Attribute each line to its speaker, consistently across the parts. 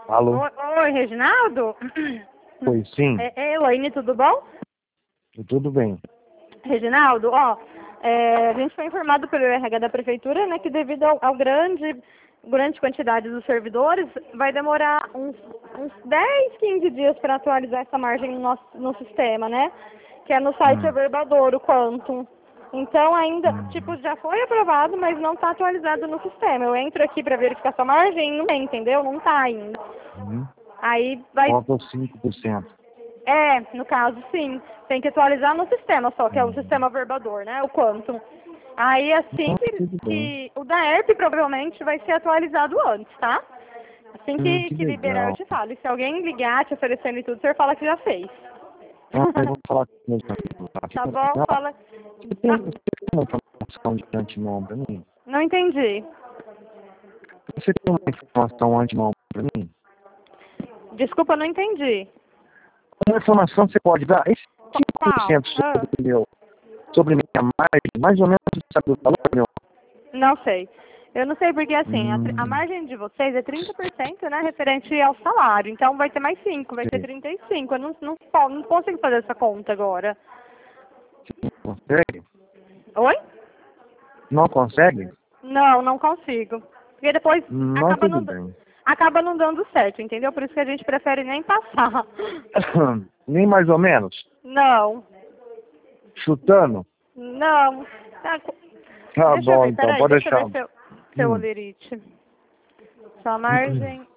Speaker 1: Alô?
Speaker 2: Oi, Reginaldo?
Speaker 1: Oi, sim.
Speaker 2: Elaine, tudo bom?
Speaker 1: Tudo bem.
Speaker 2: Reginaldo, a gente foi informado pelo RH da Prefeitura, né, que devido ao grande quantidade dos servidores, vai demorar uns 10, 15 dias para atualizar essa margem no sistema, né? Que é no site Averbador, o Quantum. Então ainda, já foi aprovado, mas não está atualizado no sistema. Eu entro aqui para verificar essa margem e não tem, entendeu? Não está ainda. Aí vai...
Speaker 1: Falta os 5%.
Speaker 2: No caso, sim. Tem que atualizar no sistema só, que é o sistema Averbador, né? O Quantum. Aí assim que o da ERP provavelmente vai ser atualizado antes, tá? Assim que liberar, eu te falo. E se alguém ligar te oferecendo e tudo, o senhor fala que já fez.
Speaker 1: Eu vou falar com meus amigos lá.
Speaker 2: Tá bom, fala.
Speaker 1: Você tem uma informação de antemão para mim?
Speaker 2: Não entendi.
Speaker 1: Você tem uma informação antemão para mim?
Speaker 2: Desculpa, não entendi.
Speaker 1: Uma informação que você pode dar? Esse 5% sobre minha margem, mais ou menos você sabe o valor, meu?
Speaker 2: Não sei. Eu não sei porque, assim, a margem de vocês é 30%, né, referente ao salário. Então, vai ter mais 5, vai ter 35. Eu não consigo fazer essa conta agora.
Speaker 1: Você consegue?
Speaker 2: Oi?
Speaker 1: Não consegue?
Speaker 2: Não consigo. Porque depois acaba não dando certo, entendeu? Por isso que a gente prefere nem passar.
Speaker 1: Nem mais ou menos?
Speaker 2: Não.
Speaker 1: Chutando?
Speaker 2: Não.
Speaker 1: Tá bom, então, pode deixar.
Speaker 2: Deixa eu ver seu olerite. Sua margem...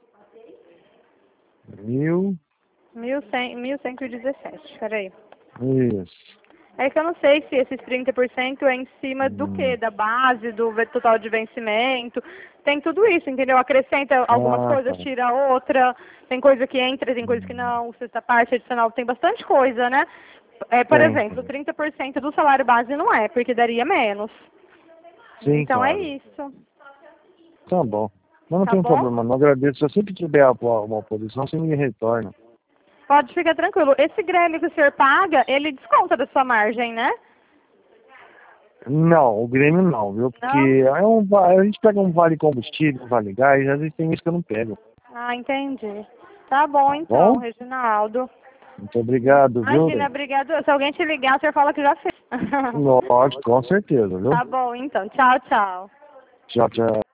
Speaker 2: 1.117, peraí.
Speaker 1: Isso.
Speaker 2: É que eu não sei se esses 30% é em cima do quê? Da base, do total de vencimento. Tem tudo isso, entendeu? Acrescenta algumas coisas, tira outra. Tem coisa que entra, tem coisa que não. Sexta parte adicional tem bastante coisa, né? Por exemplo, 30% do salário base não é, porque daria menos.
Speaker 1: Sim,
Speaker 2: então
Speaker 1: claro.
Speaker 2: é isso.
Speaker 1: Tá bom. Mas não tem problema, não agradeço. Se eu sempre tiver uma oposição, você me retorna.
Speaker 2: Pode ficar tranquilo. Esse Grêmio que o senhor paga, ele desconta da sua margem, né?
Speaker 1: Não, o Grêmio não, viu? Porque a gente pega um vale combustível, um vale gás, às vezes tem isso que eu não pego.
Speaker 2: Ah, entendi. Tá bom, então, Reginaldo.
Speaker 1: Muito obrigado, viu?
Speaker 2: Imagina, obrigado. Se alguém te ligar, o senhor fala que já fez.
Speaker 1: Lógico, com certeza, viu?
Speaker 2: Tá bom, então. Tchau, tchau.
Speaker 1: Tchau, tchau.